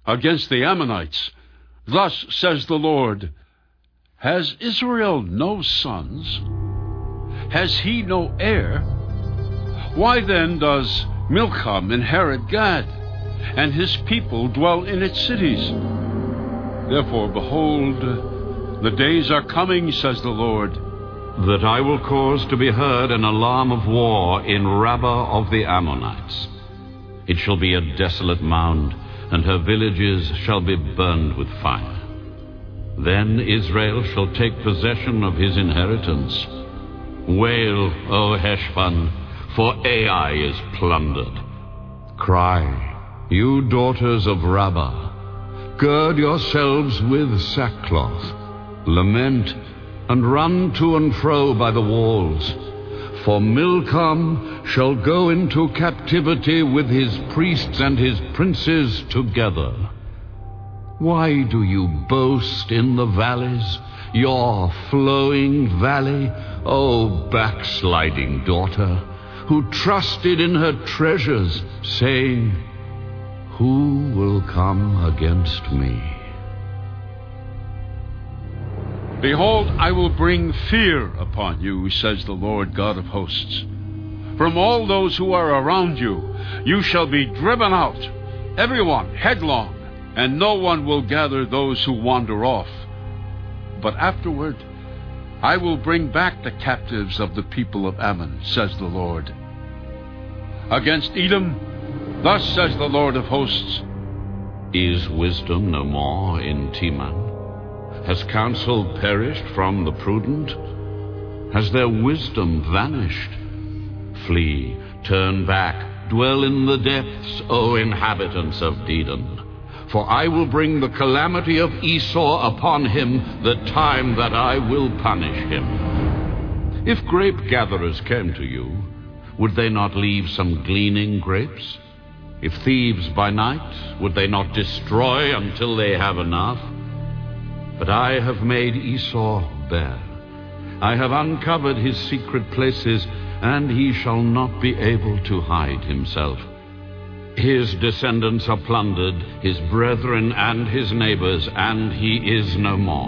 against the Ammonites. Thus says the Lord, has Israel no sons? Has he no heir? Why then does Milcom inherit Gad, and his people dwell in its cities? Therefore, behold, the days are coming, says the Lord, that I will cause to be heard an alarm of war in Rabbah of the Ammonites. It shall be a desolate mound, and her villages shall be burned with fire. Then Israel shall take possession of his inheritance. Wail, O Heshbon, for Ai is plundered. Cry, you daughters of Rabbah, gird yourselves with sackcloth. Lament and run to and fro by the walls. For Milcom shall go into captivity with his priests and his princes together. Why do you boast in the valleys, your flowing valley, O backsliding daughter, who trusted in her treasures, saying, who will come against me? Behold, I will bring fear upon you, says the Lord God of hosts. From all those who are around you, you shall be driven out, everyone headlong, and no one will gather those who wander off. But afterward, I will bring back the captives of the people of Ammon, says the Lord. Against Edom, thus says the Lord of hosts, is wisdom no more in Teman? Has counsel perished from the prudent? Has their wisdom vanished? Flee, turn back, dwell in the depths, O inhabitants of Dedan. For I will bring the calamity of Esau upon him, the time that I will punish him. If grape gatherers came to you, would they not leave some gleaning grapes? If thieves by night, would they not destroy until they have enough? But I have made Esau bare. I have uncovered his secret places, and he shall not be able to hide himself. His descendants are plundered, his brethren and his neighbors, and he is no more.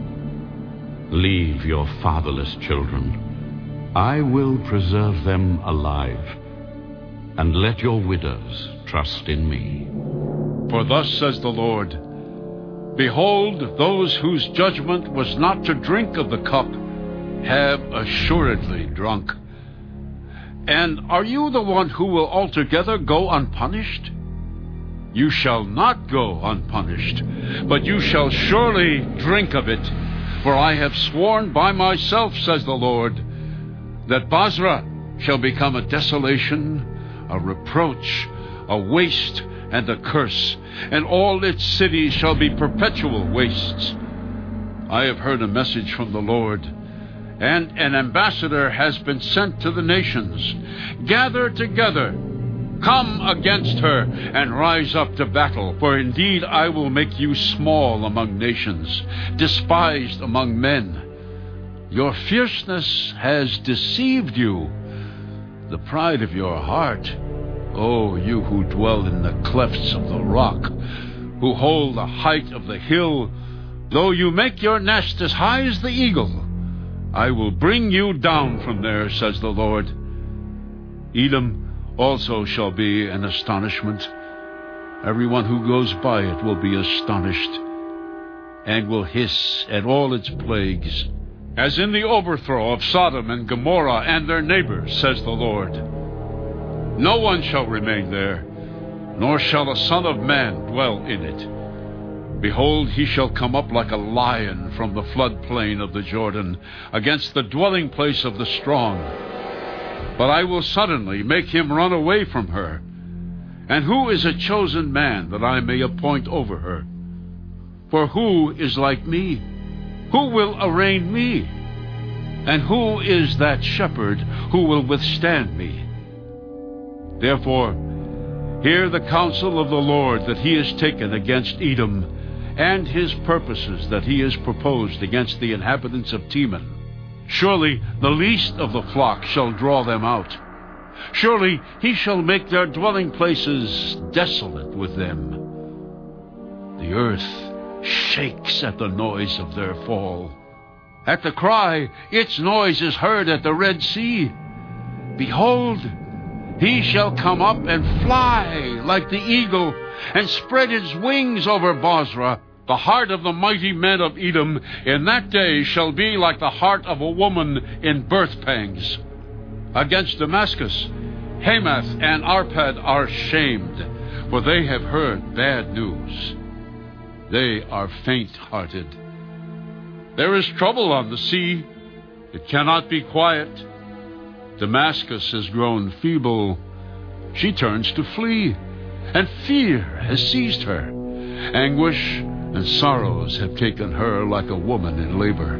Leave your fatherless children. I will preserve them alive, and let your widows trust in me. For thus says the Lord, behold, those whose judgment was not to drink of the cup have assuredly drunk. And are you the one who will altogether go unpunished? You shall not go unpunished, but you shall surely drink of it. For I have sworn by myself, says the Lord, that Basra shall become a desolation, a reproach, a waste, and a curse, and all its cities shall be perpetual wastes. I have heard a message from the Lord, and an ambassador has been sent to the nations. Gather together, come against her, and rise up to battle. For indeed I will make you small among nations, despised among men. Your fierceness has deceived you, the pride of your heart. O you who dwell in the clefts of the rock, who hold the height of the hill, though you make your nest as high as the eagle, I will bring you down from there, says the Lord. Edom also shall be an astonishment. Everyone who goes by it will be astonished, and will hiss at all its plagues, as in the overthrow of Sodom and Gomorrah and their neighbors, says the Lord. No one shall remain there, nor shall a son of man dwell in it. Behold, he shall come up like a lion from the floodplain of the Jordan, against the dwelling place of the strong. But I will suddenly make him run away from her. And who is a chosen man that I may appoint over her? For who is like me? Who will arraign me? And who is that shepherd who will withstand me? Therefore, hear the counsel of the Lord that he has taken against Edom, and his purposes that he has proposed against the inhabitants of Teman. Surely the least of the flock shall draw them out. Surely he shall make their dwelling places desolate with them. The earth shakes at the noise of their fall. At the cry, its noise is heard at the Red Sea. Behold, he shall come up and fly like the eagle, and spread his wings over Bozrah. The heart of the mighty men of Edom in that day shall be like the heart of a woman in birth pangs. Against Damascus, Hamath and Arpad are shamed, for they have heard bad news. They are faint-hearted. There is trouble on the sea. It cannot be quiet. Damascus has grown feeble. She turns to flee, and fear has seized her. Anguish and sorrows have taken her like a woman in labor.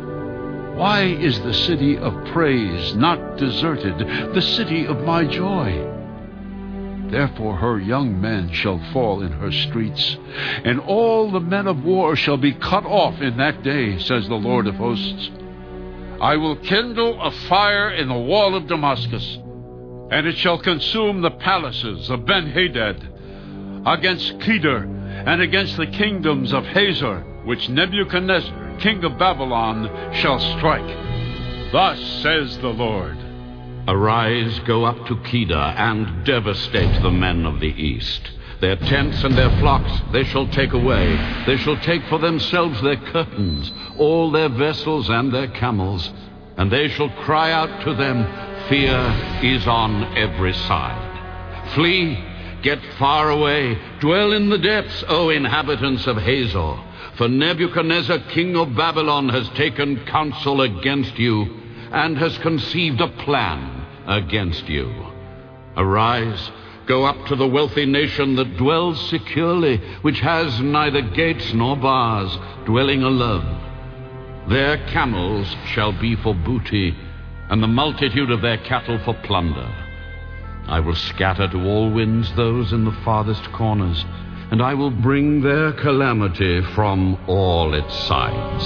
Why is the city of praise not deserted, the city of my joy? Therefore her young men shall fall in her streets, and all the men of war shall be cut off in that day, says the Lord of hosts. I will kindle a fire in the wall of Damascus, and it shall consume the palaces of Ben-Hadad, against Kedar, and against the kingdoms of Hazor, which Nebuchadnezzar, king of Babylon, shall strike. Thus says the Lord. Arise, go up to Kedar, and devastate the men of the east. Their tents and their flocks they shall take away. They shall take for themselves their curtains, all their vessels and their camels. And they shall cry out to them, fear is on every side. Flee, get far away, dwell in the depths, O inhabitants of Hazor. For Nebuchadnezzar, king of Babylon, has taken counsel against you, and has conceived a plan against you. Arise, go up to the wealthy nation that dwells securely, which has neither gates nor bars, dwelling alone. Their camels shall be for booty, and the multitude of their cattle for plunder. I will scatter to all winds those in the farthest corners, and I will bring their calamity from all its sides.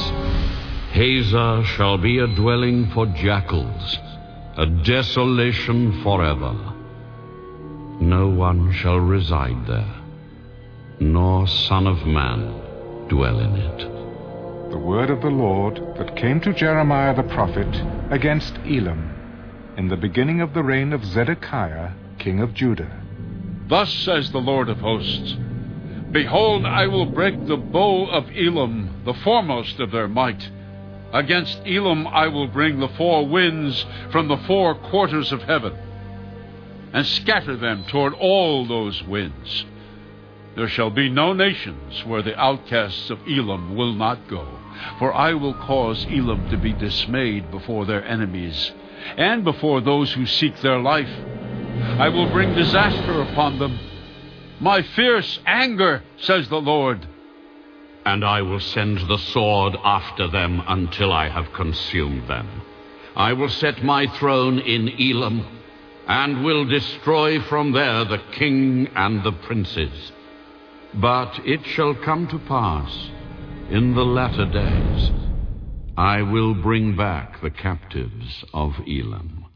Hazor shall be a dwelling for jackals, a desolation forever. No one shall reside there, nor son of man dwell in it. The word of the Lord that came to Jeremiah the prophet against Elam in the beginning of the reign of Zedekiah, king of Judah. Thus says the Lord of hosts, behold, I will break the bow of Elam, the foremost of their might. Against Elam I will bring the four winds from the four quarters of heaven, and scatter them toward all those winds. There shall be no nations where the outcasts of Elam will not go, for I will cause Elam to be dismayed before their enemies, and before those who seek their life. I will bring disaster upon them. My fierce anger, says the Lord. And I will send the sword after them until I have consumed them. I will set my throne in Elam, and will destroy from there the king and the princes. But it shall come to pass in the latter days, I will bring back the captives of Elam.